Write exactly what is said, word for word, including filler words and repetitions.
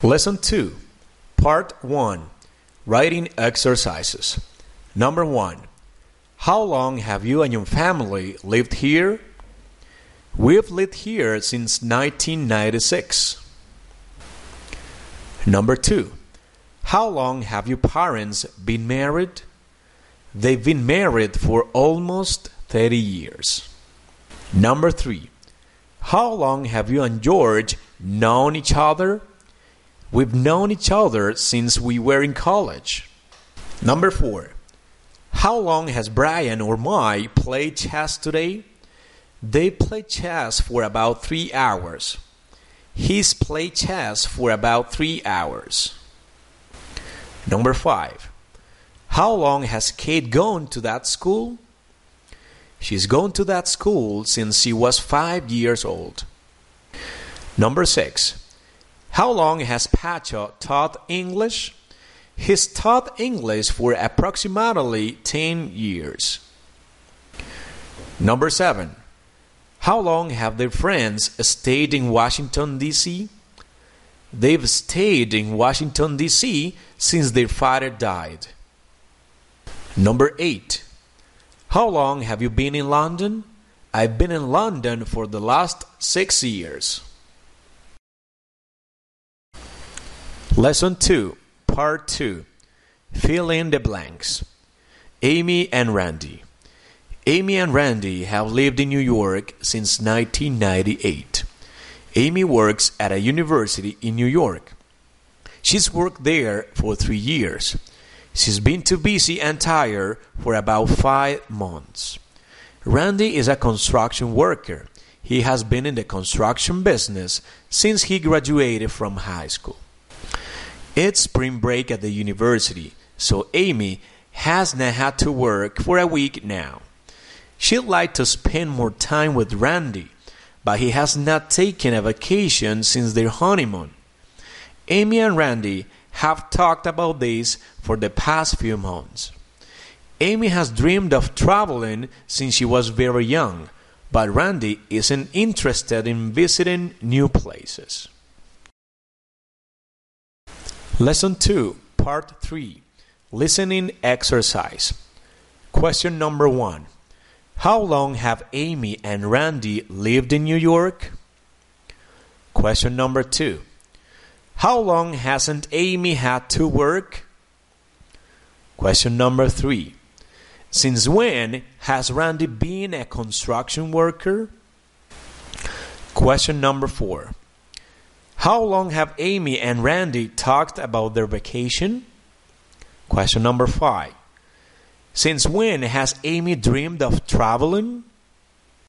Lesson two, Part one, Writing Exercises. Number one, how long have you and your family lived here? We've lived here since nineteen ninety-six. Number two, how long have your parents been married? They've been married for almost thirty years. Number three, how long have you and George known each other? We've known each other since we were in college. Number four, how long has Brian or Mai played chess today? They played chess for about three hours. He's played chess for about three hours. Number five, how long has Kate gone to that school? She's gone to that school since she was five years old. Number six, how long has Pacho taught English? He's taught English for approximately ten years. Number seven, how long have their friends stayed in Washington, D C? They've stayed in Washington, D C since their father died. Number eight, how long have you been in London? I've been in London for the last six years. Lesson two, Part two, Fill in the blanks. Amy and Randy. Amy and Randy have lived in New York since nineteen ninety-eight. Amy works at a university in New York. She's worked there for three years. She's been too busy and tired for about five months. Randy is a construction worker. He has been in the construction business since he graduated from high school. It's spring break at the university, so Amy hasn't had to work for a week now. She'd like to spend more time with Randy, but he has not taken a vacation since their honeymoon. Amy and Randy have talked about this for the past few months. Amy has dreamed of traveling since she was very young, but Randy isn't interested in visiting new places. Lesson two, Part three, Listening Exercise. Question number one. How long have Amy and Randy lived in New York? Question number two. How long hasn't Amy had to work? Question number three. Since when has Randy been a construction worker? Question number four. How long have Amy and Randy talked about their vacation? Question number five. Since when has Amy dreamed of traveling?